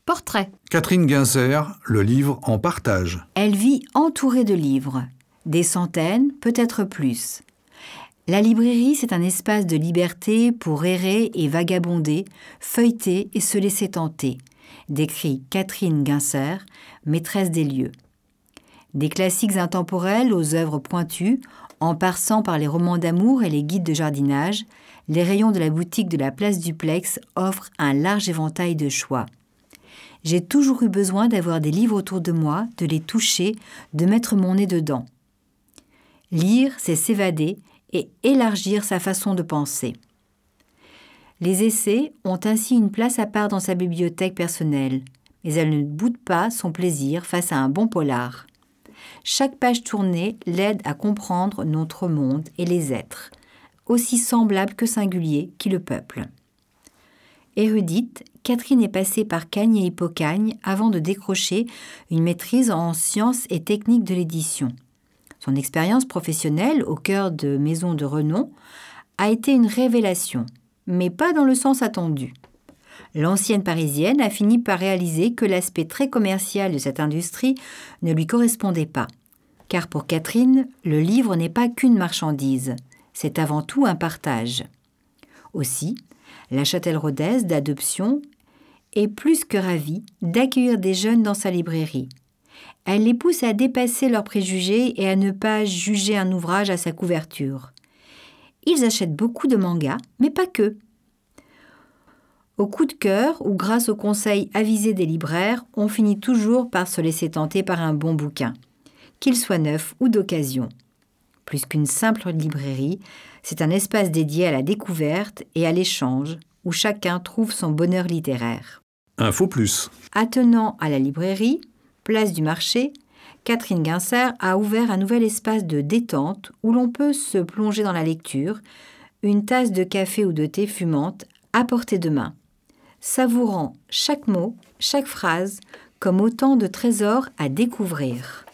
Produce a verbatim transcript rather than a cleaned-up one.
Portrait. Catherine Guincer, le livre en partage. Elle vit entourée de livres, des centaines, peut-être plus. La librairie, c'est un espace de liberté pour errer et vagabonder, feuilleter et se laisser tenter, décrit Catherine Guincer, maîtresse des lieux. Des classiques intemporels aux œuvres pointues, en passant par les romans d'amour et les guides de jardinage, les rayons de la boutique de la place Duplex offrent un large éventail de choix. J'ai toujours eu besoin d'avoir des livres autour de moi, de les toucher, de mettre mon nez dedans. Lire, c'est s'évader et élargir sa façon de penser. Les essais ont ainsi une place à part dans sa bibliothèque personnelle, mais elle ne boude pas son plaisir face à un bon polar. Chaque page tournée l'aide à comprendre notre monde et les êtres, aussi semblables que singuliers, qui le peuplent. Érudite, Catherine est passée par Cagnes et Hippocagne avant de décrocher une maîtrise en sciences et techniques de l'édition. Son expérience professionnelle au cœur de maisons de renom a été une révélation, mais pas dans le sens attendu. L'ancienne Parisienne a fini par réaliser que l'aspect très commercial de cette industrie ne lui correspondait pas. Car pour Catherine, le livre n'est pas qu'une marchandise, c'est avant tout un partage. Aussi, la Châtelleraudès d'adoption est plus que ravie d'accueillir des jeunes dans sa librairie. Elle les pousse à dépasser leurs préjugés et à ne pas juger un ouvrage à sa couverture. Ils achètent beaucoup de mangas, mais pas que. Au coup de cœur ou grâce aux conseils avisés des libraires, on finit toujours par se laisser tenter par un bon bouquin, qu'il soit neuf ou d'occasion. Plus qu'une simple librairie, c'est un espace dédié à la découverte et à l'échange, où chacun trouve son bonheur littéraire. Info plus. Attenant à la librairie, place du marché, Catherine Guincer a ouvert un nouvel espace de détente où l'on peut se plonger dans la lecture, une tasse de café ou de thé fumante à portée de main, savourant chaque mot, chaque phrase, comme autant de trésors à découvrir.